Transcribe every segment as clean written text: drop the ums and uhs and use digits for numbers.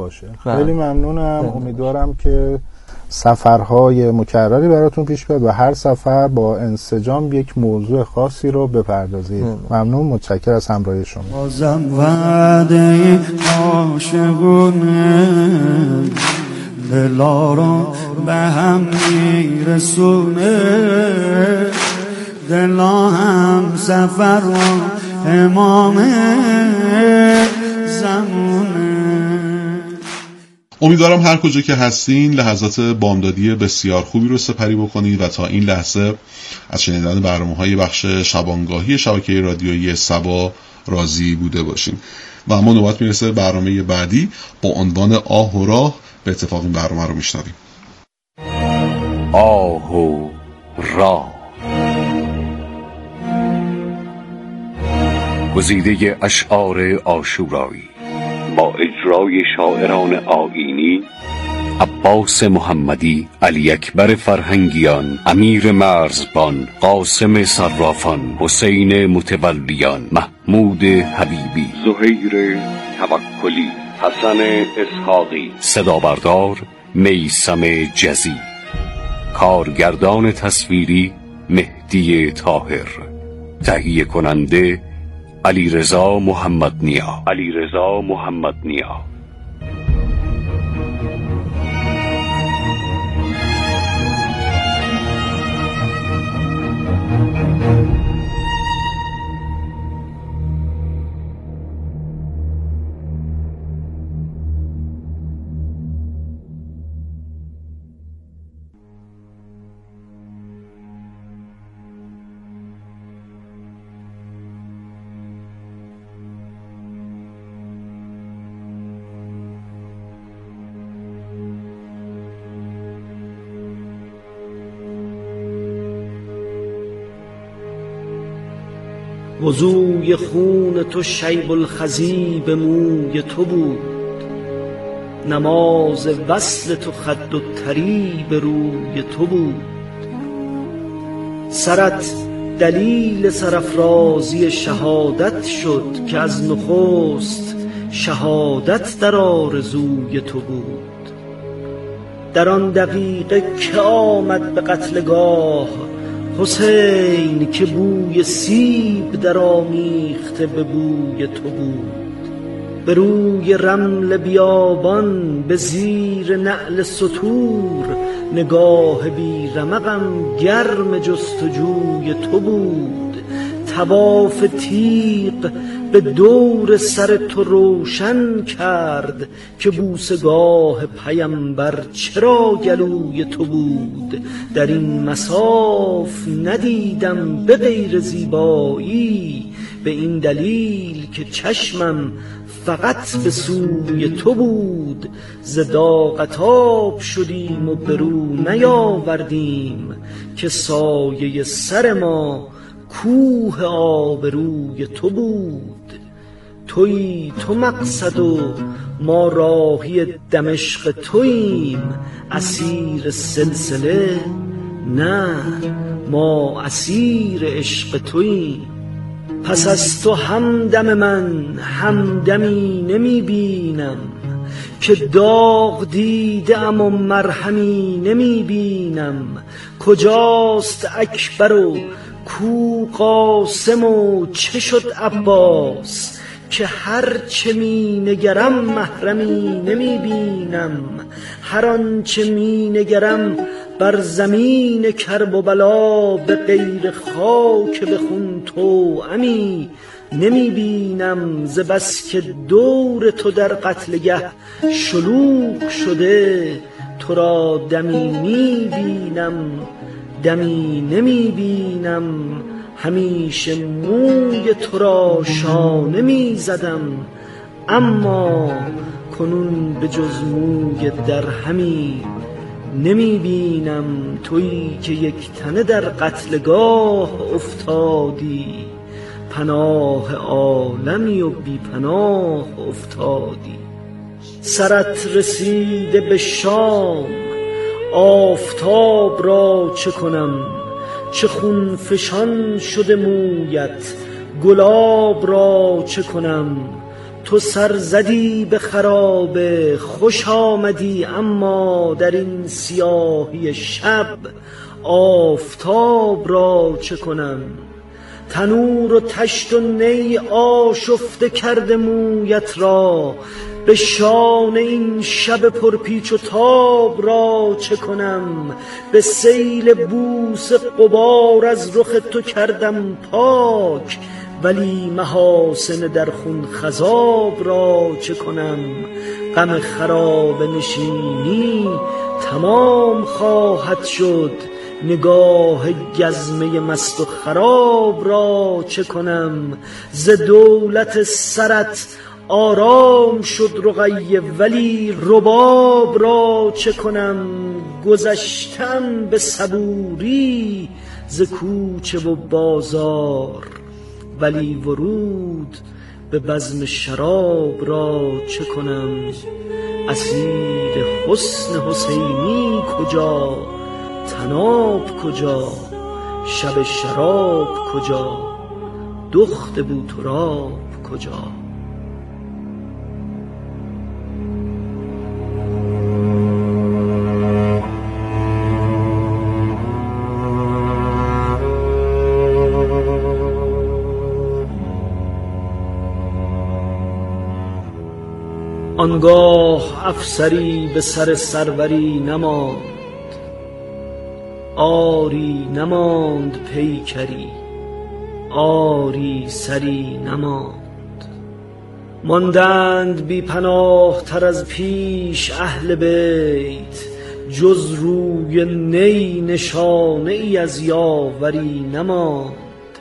باشه. خیلی ممنونم. امیدوارم که سفرهای مکرری براتون پیش بیاد و هر سفر با انسجام یک موضوع خاصی رو بپردازید. ممنون، متشکرم از همراهی شما. بازم وعده عاشقونه دلا رو به هم میرسونه، دلا هم سفر و امام زمونه. امیدوارم هر کجا که هستین لحظات بامدادی بسیار خوبی رو سپری بکنید و تا این لحظه از شنیدن برنامه‌های بخش شبانگاهی شبکه رادیویی سبا راضی بوده باشین. و اما نوبت میرسه برنامه بعدی با عنوان آه و راه. به اتفاق این برنامه رو میشنویم. آه و راه، گزیده اشعار عاشورایی با اجرای شاعران آیینی عباس محمدی، علی اکبر فرهنگیان، امیر مرزبان، قاسم صرافان، حسین متولیان، محمود حبیبی، زهیر توکلی، حسن اسحاقی. صدا بردار میثم جزی، کارگردان تصویری مهدی طاهر، تهیه کننده علیرضا محمد نیا. وضوی خون تو شیب الخضیب موی تو بود، نماز وصل تو خد و طریب روی تو بود. سرت دلیل سرافرازی شهادت شد که از نخست شهادت در آرزوی تو بود. در آن دقیقه که آمد به قتلگاه حسین که بوی سیب در آمیخته به بوی تو بود. به روی رمل بیابان به زیر نعل ستور نگاه بی رمقم گرم جستجوی تو بود. طواف تیغ به دور سر تو روشن کرد که بوسگاه پیمبر چرا گلوی تو بود. در این مصاف ندیدم به غیر زیبایی، به این دلیل که چشمم فقط به سوی تو بود. ز داغت آب شدیم و برو نیاوردیم که سایه سر ما کوه آبروی تو بود. تویی تو مقصد و ما راهی دمشق توییم، اسیر سلسله نه ما اسیر عشق توییم. پس از تو همدم من همدمی نمی بینم که داغ دیدم و مرهمی نمی بینم. کجاست اکبر و کو قاسم و چه شد عباس که هر چه می نگرم محرمی نمی بینم. هر آن چه می نگرم بر زمین کرب و بلا به غیر خاک به خون توأمی نمی بینم. ز بس که دور تو در قتلگه شلوغ شده تو را دمی می بینم دمی نمی بینم. همیشه موی تو را شانه می زدم، اما کنون به جز موی در همی نمی بینم. تویی که یک تنه در قتلگاه افتادی، پناه عالمی و بی پناه افتادی. سرت رسیده به شام، آفتاب را چه کنم؟ چه خون فشان شده مویت، گلاب را چه کنم؟ تو سر زدی به خرابه، خوش آمدی اما در این سیاهی شب. آفتاب را چه کنم؟ تنور و تشت و نی آشفته کرده مویت را. به شان این شب پرپیچ و تاب را چه کنم؟ به سیل بوس غبار از رخ تو کردم پاک، ولی محاسن در خون خضاب را چه کنم؟ غم خراب نشینی تمام خواهد شد، نگاه گزمه مست و خراب را چه کنم؟ ز دولت سرت آرام شد رقیه، ولی رباب را چه کنم؟ گذشتم به صبوری ز کوچه و بازار، ولی ورود به بزم شراب را چه کنم؟ اسیر حسن حسینی کجا؟ طناب کجا؟ شب شراب کجا؟ دخت بوتراب کجا؟ آنگاه افسری به سر سروری نماند، آری نماند پیکری، آری سری نماند. ماندند بی پناه تر از پیش اهل بیت، جز روی نی نشانه ای از یاوری نماند.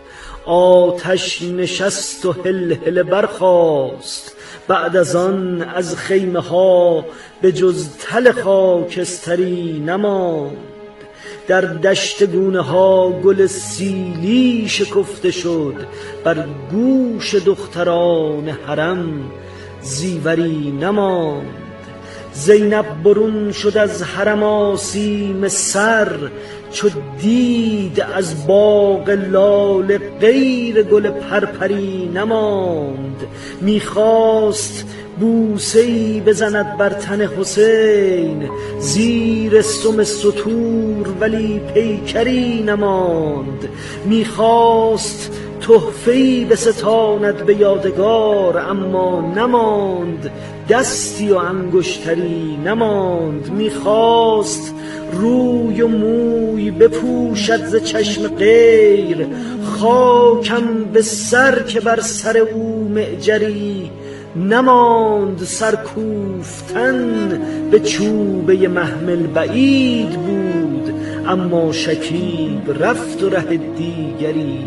آتش نشست و هل برخاست، بعد از آن از خیمه ها به جز تل خاکستری نماند. در دشت گونه ها گل سیلی شکفته شد، بر گوش دختران حرم زیوری نماند. زینب برون شد از حرم آسیم سر، چو دید از باغ لاله غیر گل پرپری نماند. میخواست بوسه‌ای بزند بر تن حسین، زیر سم ستور ولی پیکری نماند. میخواست تحفه‌ای بستاند به یادگار، اما نماند دستی و انگشتری نماند. میخواست روی و موی بپوشد ز چشم غیر، خاکم به سر که بر سر او معجری نماند. سرکوفتن به چوبه محمل بعید بود، اما شکیب رفت و ره دیگری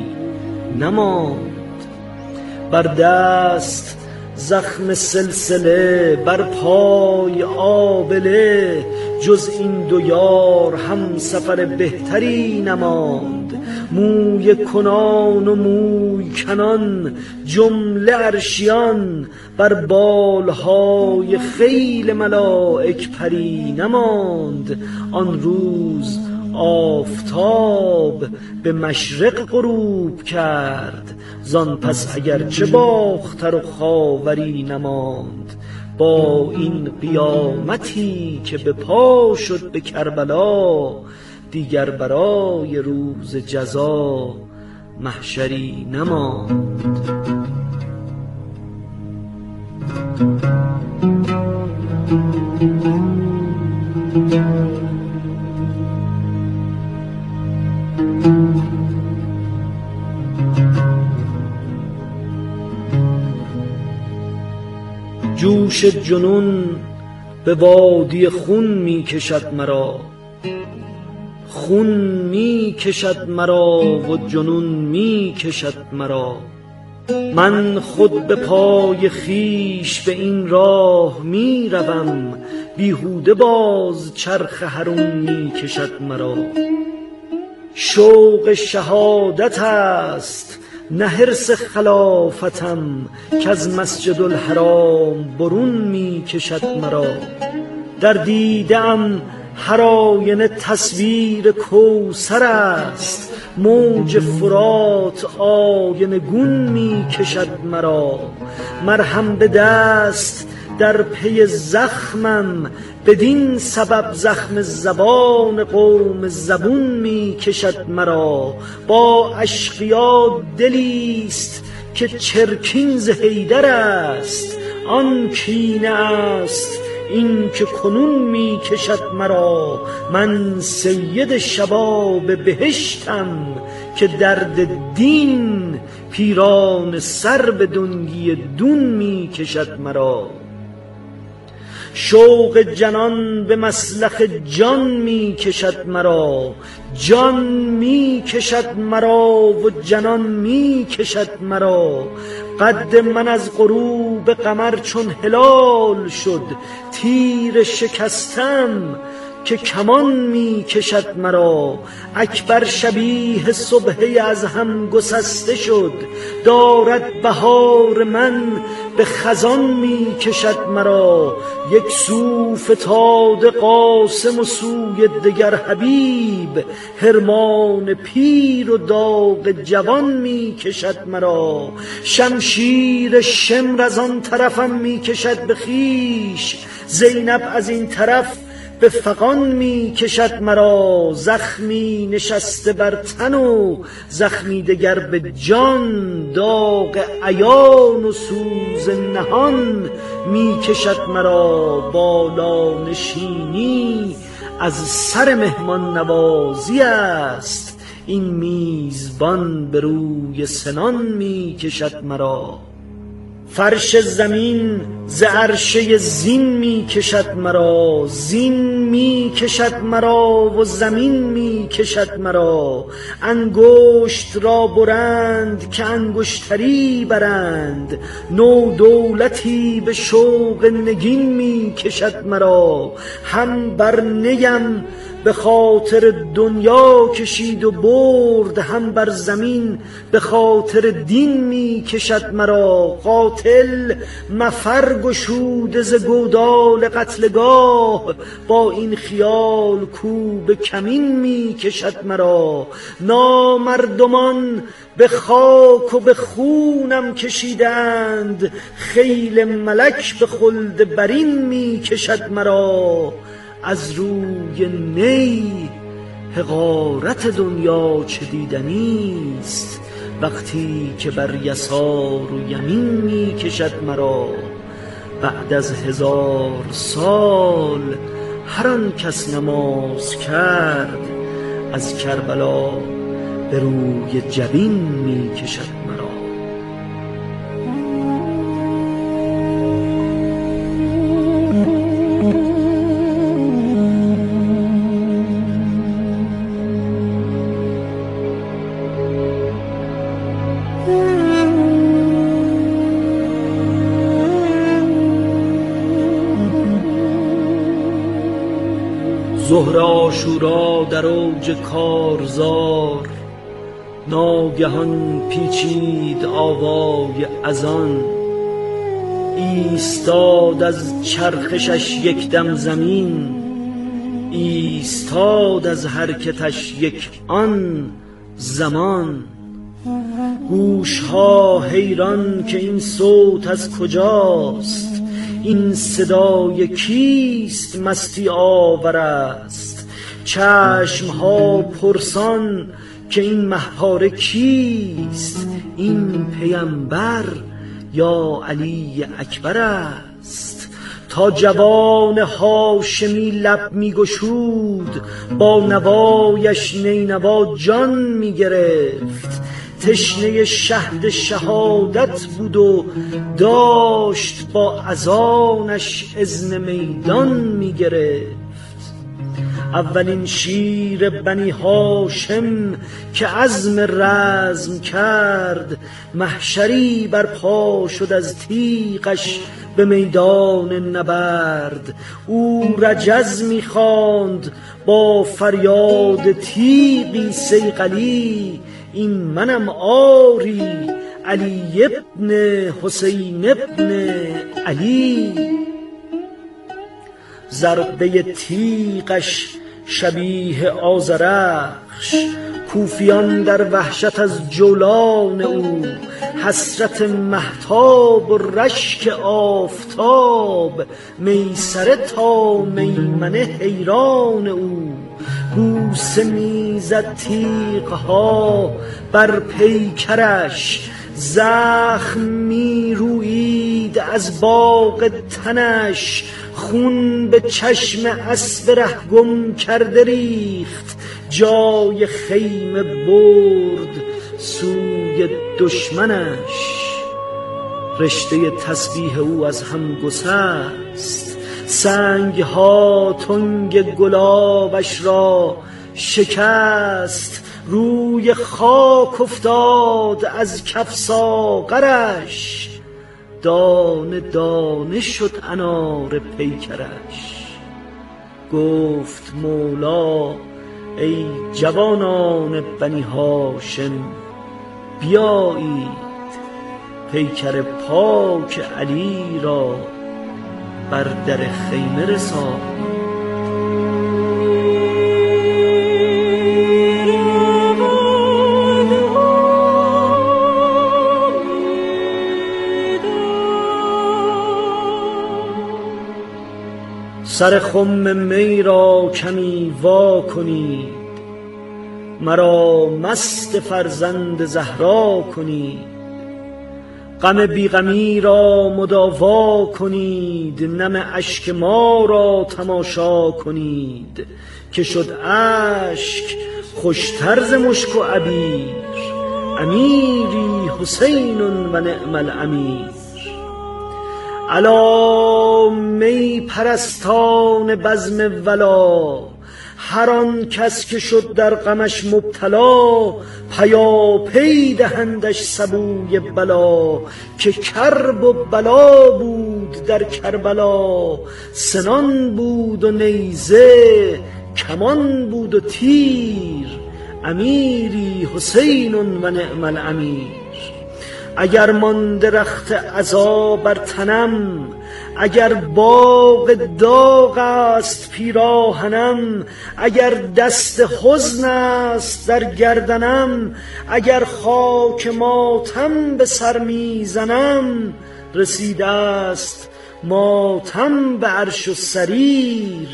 نماند. بر دست زخم سلسله، بر پای آبله، جز این دو یار هم سفر بهتری نماند. موی کنان و موی کنان جمله عرشیان، بر بالهای خیل ملائک پری نماند. آن روز آفتاب به مشرق غروب کرد، زان پس اگرچه باختر و خاوری نماند. با این قیامتی که به پا شد به کربلا، دیگر برای روز جزا محشری نماند. جوش جنون به وادی خون می کشد مرا، خون می کشد مرا و جنون می کشد مرا. من خود به پای خیش به این راه می روم، بیهوده باز چرخ حرون می کشد مرا. شوق شهادت است نه حرص خلافتم، که از مسجد الحرام برون می کشد مرا. در دیدم هر آینه تصویر کوثر است، موج فرات آینه گون می کشد مرا. مرهم به دست در پی زخمم، بدین سبب زخم زبان قوم زبون می کشد مرا. با اشقیا دلیست که چرکین ز حیدر است، آن کینه است این که کنون می کشد مرا. من سید شباب بهشتم که درد دین، پیران سر به دنگی دون می کشد مرا. شوق جنان به مسلخ جان می کشد مرا، جان می کشد مرا و جنان می کشد مرا. قد من از غروب قمر چون هلال شد، تیر شکستم که کمان می کشد مرا. اکبر شبیه صبحی از هم گسسته شد، دارد بهار من به خزان می کشد مرا. یک سو فتاده قاسم و سوی دگر حبیب، حرمان پیر و داغ جوان می کشد مرا. شمشیر شمر از آن طرفم می کشد به خویش، زینب از این طرف به فغان می کشد مرا. زخمی نشسته بر تن و زخمی دگر به جان، داغ عیان و سوز نهان می کشد مرا. بالا نشینی از سر مهمان نوازی است، این میزبان به روی سنان می کشد مرا. فرش زمین ز عرشه زین می کشد مرا، زین می کشد مرا و زمین می کشد مرا. انگشت را برند که انگشتری برند، نو دولتی به شوق نگین می کشد مرا. هم بر نیم به خاطر دنیا کشید و برد، هم بر زمین به خاطر دین می کشد مرا. قاتل مفر گشوده ز گودال قتلگاه، با این خیال کو به کمین می کشد مرا. نامردمان به خاک و به خونم کشیدند، خیل ملک به خلد برین می کشد مرا. از روی نی حقارت دنیا چه دیدنیست، وقتی که بر یسار و یمین می کشد مرا. بعد از 1000 سال هر آن کس نماز کرد، از کربلا به روی جبین می کشد مرا. ظهر عاشورا در اوج کارزار، ناگهان پیچید آوای اذان. ایستاد از چرخشش یک دم زمین، ایستاد از حرکتش یک آن زمان. گوشها حیران که این صوت از کجاست، این صدای کیست مستی آور است. چشمها پرسان که این مهپاره کیست، این پیمبر یا علی اکبر است. تا جوان هاشمی لب می گشود، با نوایش نینوا جان می گرفت. تشنه شهد شهادت بود و داشت با اذانش اذن میدان می گرفت. اولین شیر بنی هاشم که عزم رزم کرد، محشری برپا شد از تیغش به میدان نبرد. او رجز می خواند با فریاد تیغی صیقلی، این منم آری علی ابن حسین ابن علی. ضربه تیغش شبیه آذرخش، کوفیان در وحشت از جولان او، حسرت مهتاب و رشک آفتاب، میسره تا میمنه حیران او. بوسه میزد تیغها بر پیکرش، زخم میرویید از باغ تنش. خون به چشم اسب ره گم کرده ریخت، جای خیمه برد سوی دشمنش. رشته تسبیح او از هم گسست، سنگ ها تنگ گلابش را شکست. روی خاک افتاد از کف ساغرش، دانه دانه شد انار پیکرش. گفت مولا ای جوانان بنی هاشم، بیایید پیکر پاک علی را بر در خیمه رسانید. سر خم می را کمی وا کنید، مرا مست فرزند زهرا کنید. غم بیغمی را مداوا کنید، نم اشک ما را تماشا کنید. که شد اشک خوشتر ز مشک و عبیر، امیری حسین و نعم الامیر. الا می پرستان بزم ولا، هر آن کس که شد در غمش مبتلا. پیاپی دهندش سبوی بلا، که کرب و بلا بود در کربلا. سنان بود و نیزه، کمان بود و تیر، امیری حسین و نعم الامیر. اگر مانده رخت عزا بر تنم، اگر باغ داغ است پیراهنم، اگر دست حزن است در گردنم، اگر خاک ماتم به سر میزنم، رسیده است ماتم به عرش و سریر،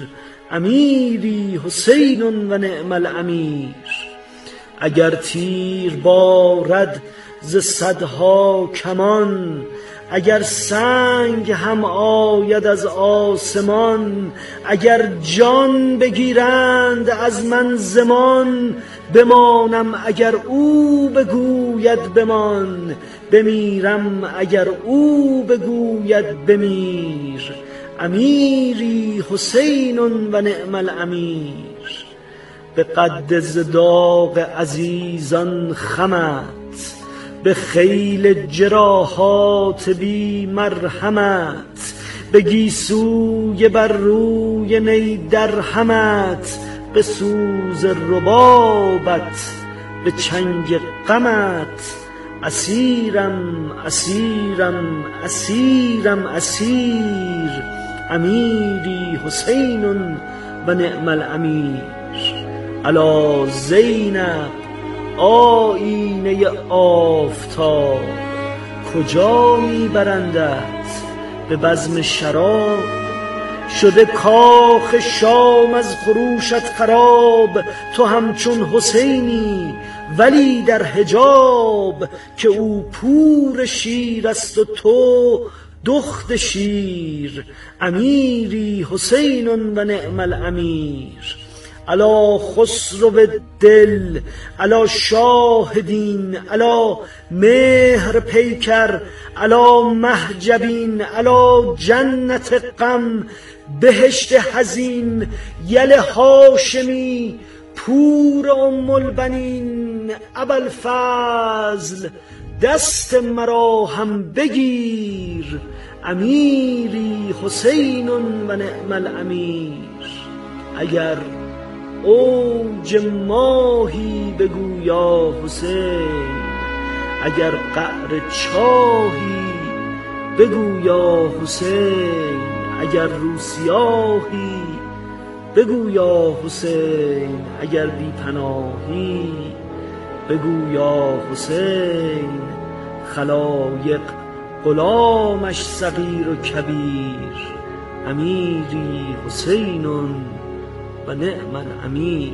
امیری حسین و نعم الامیر. اگر تیر بارد ز صدها کمان، اگر سنگ هم آید از آسمان، اگر جان بگیرند از من زمان، بمانم اگر او بگوید بمان، بمیرم اگر او بگوید بمیر، امیری حسین و نعم الامیر. به قد ز داغ عزیزان خمت، به خیل جراحات بی مرحمت، به گیسوی بر روی نی درهمت، به سوز ربابت، به چنگ غمت. اسیرم اسیرم اسیرم اسیر، امیری حسین و نعم الامیر. الا زینب آیینه آفتاب، کجا میبرندت به بزم شراب؟ شده کاخ شام از خروشت خراب، تو همچون حسینی ولی در حجاب، که او پور شیر است و تو دخت شیر، امیری حسین و نعم الامیر. الا خسرو دل، الا شاه دین، الا مهر پیکر، الا محجبین، الا جنت غم، بهشت حزین، یل هاشمی، پور ام البنین. ابوالفضل دست مرا هم بگیر، امیری حسین و نعم الامیر. اگر اوج ماهی بگو یا حسین، اگر قعر چاهی بگو یا حسین، اگر روسیاهی بگو یا حسین، اگر بی پناهی بگو یا حسین خلایق غلامش صغیر و کبیر امیری حسین و نعم الامیر.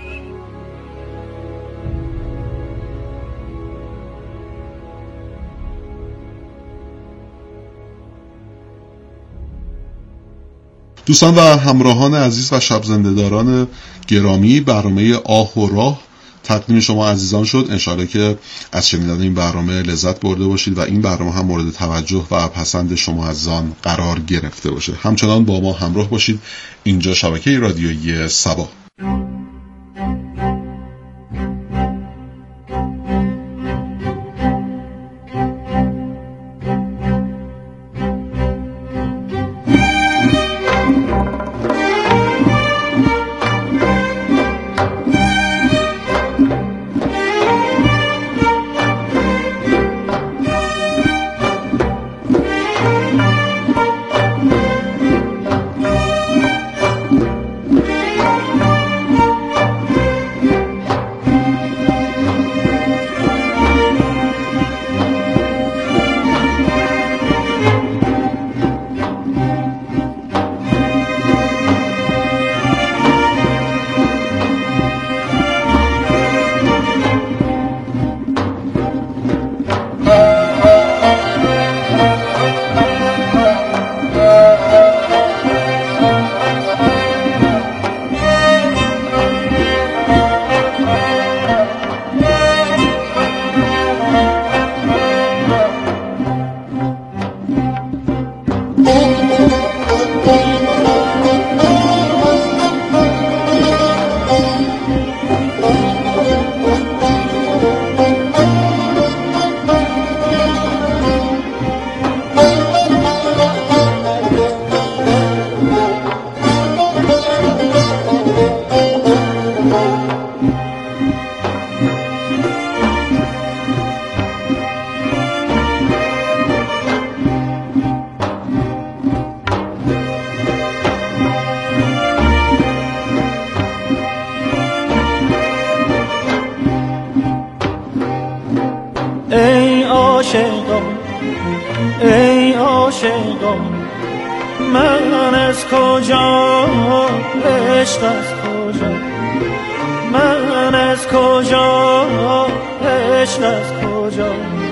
دوستان و همراهان عزیز و شب زنده‌داران گرامی، برنامه آه و راه تقدیم شما عزیزان شد. انشاءالله که از شنیدن این برنامه لذت برده باشید و این برنامه هم مورد توجه و پسند شما عزیزان قرار گرفته باشه. همچنان با ما همراه باشید. اینجا شبکه رادیویی سبا. ای عاشقان من از کجا، عشق از کجا، من از کجا، عشق از کجا.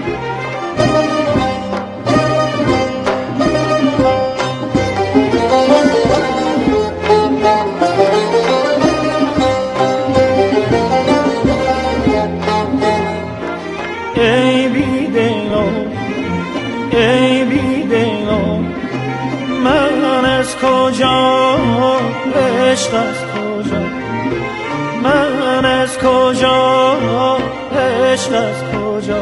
ای بیدلان، ای بیدلان من از کجا، عشق از کجا، من از کجا، عشق از کجا.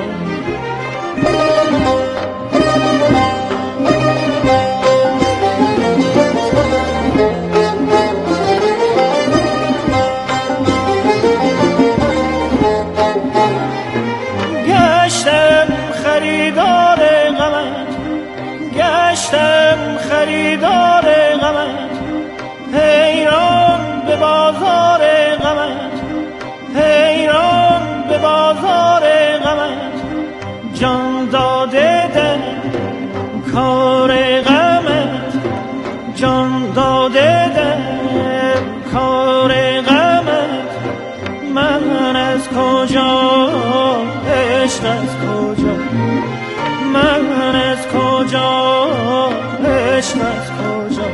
گشتم خریدار غمت، گشتم خریدار غمت، حیران به بازار غمت، حیران به بازار غمت. جان داده در کار غمت، جان داده در کار غمت. من از کجا، عشق از کجا، من از کجا، عشق از کجا.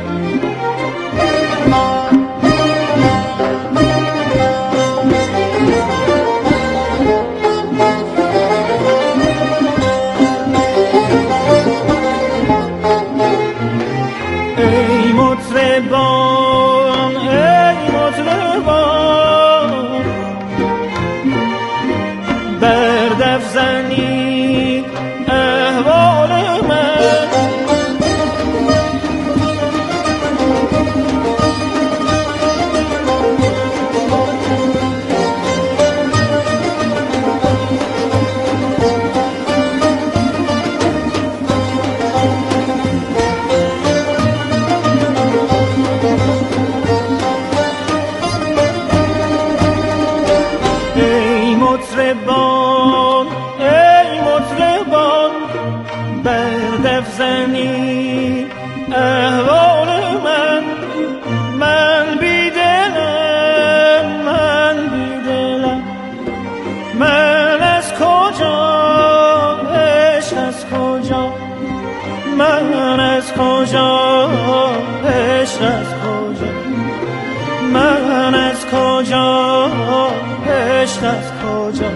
ای مطربان، ای مطربان بر دف زنید احوال من. از کجا، من از کجا، عشق از کجا.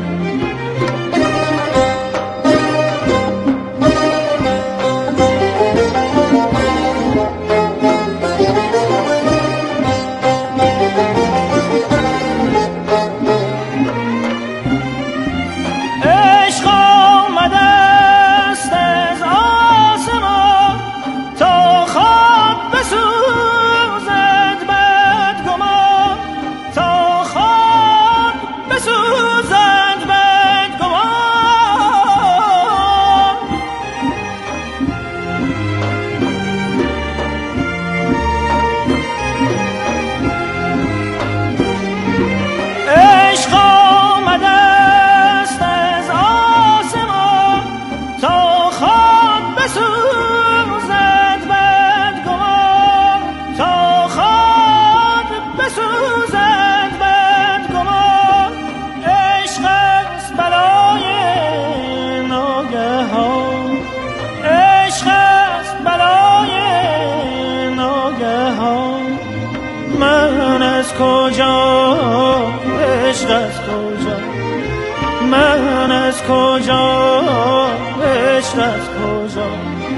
من از کجا، عشق از کجا.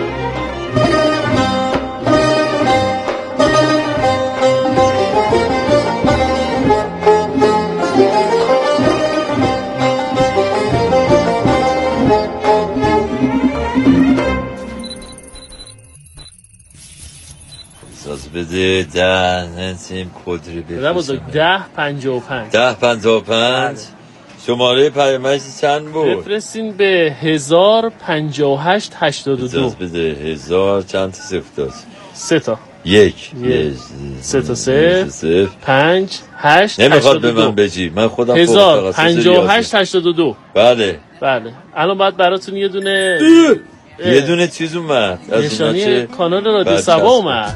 اجازه بده 10 نسیم کدری بفرستم. 1055 شماره پیامک چند بود؟ بفرستین به 105882. اجازه بده 1000 چند تا صفر داشت؟ 3 تا 1 3 تا 0 5 8 نمیخواد به من بجی، من خودم 105882. بله الان باید براتون یه دونه چیز اومد، نشانی کانال رادیو سبا اومد.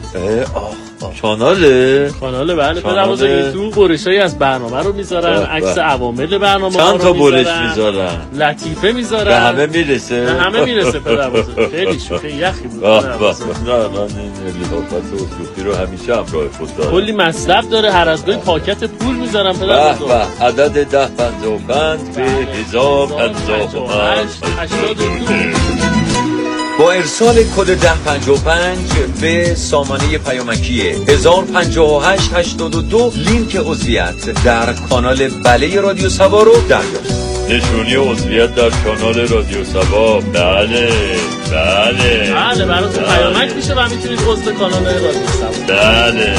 کانال بله پدربزرگ تو برشایی از برنامه رو میذارن، عکس عوامل برنامه چند تا برش میذارن، لطیفه میذارن، به همه میرسه پدربزرگ. خیلی یخی بود. نه من این لطافت و شوخی رو همیشه همراه خود دارم. کلی مصرف داره، هر از گاهی پاکت پول میذارن پدربزرگ. عدد 1055 به 105882. با ارسال کد 1055 به سامانه پیامکی 105882 لینک عضویت در کانال بله رادیو سبا رو دریافت. نشونی عضویت در کانال رادیو سبا. بله براتون پیامک میشه و میتونید عضو کانال رادیو سبا. بله.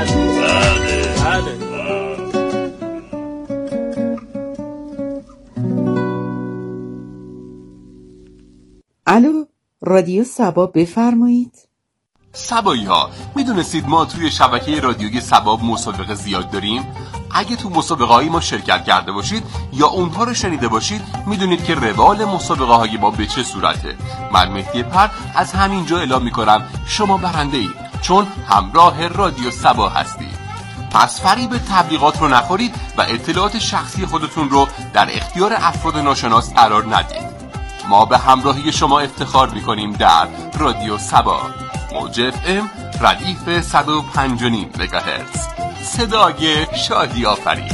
الو رادیو سبا بفرمایید. سبایی ها، میدونستید ما توی شبکه رادیویی سبا مسابقه زیاد داریم؟ اگه تو مسابقه های ما شرکت کرده باشید یا اونها رو شنیده باشید میدونید که روال مسابقه های ما به چه صورته. من مهدی پر از همینجا اعلام میکنم شما برنده اید، چون همراه رادیو سبا هستید. پس فریب تبلیغات رو نخورید و اطلاعات شخصی خودتون رو در اختیار افراد ناشناس قرار ندید. ما به همراهی شما افتخار میکنیم در رادیو سبا، موج FM ردیف 105.5 مگاهرتز، صدای شادی آفرین.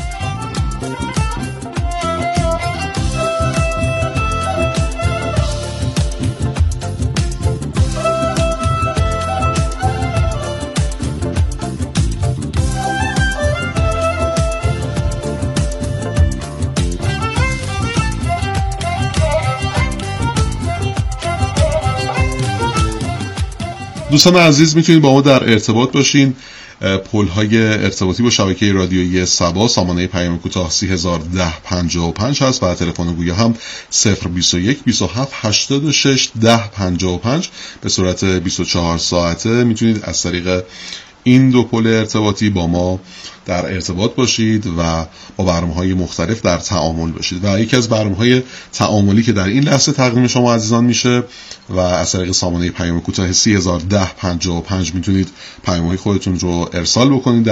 دوستان عزیز، میتونید با ما در ارتباط باشین. پل‌های ارتباطی با شبکه رادیویی سبا سامانه پیام کوتاه 301055 هست و تلفن گویا هم 021 27 86 1055 به صورت 24 ساعته میتونید از طریق این دو پل ارتباطی با ما در ارتباط باشید و با برنامه‌های مختلف در تعامل باشید. و یکی از برنامه‌های تعاملی که در این لحظه تقدیم شما عزیزان میشه و از طریق سامانه پیام کوتاه 301055 میتونید پیام‌های خودتون رو ارسال بکنید